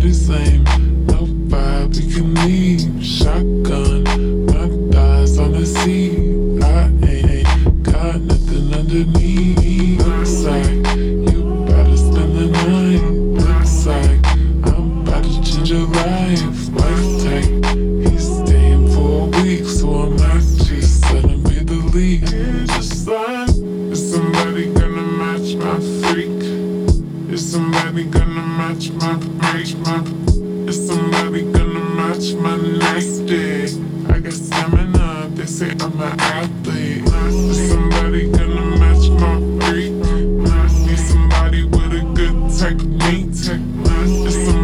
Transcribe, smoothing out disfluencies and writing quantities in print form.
Nobody same, no vibe, we can leave. Shotgun, my thighs on the seat. I ain't got nothing underneath. Looks like you better spend the night. Looks like I'm about to change your life. Wife tight, he's staying for a week, so I might just let him be the lead. Just like, is somebody gonna match my freak? Is somebody gonna match my is somebody gonna match my nasty? I got stamina, they say I'm an athlete. Is somebody gonna match my freak? Need somebody with a good technique. Is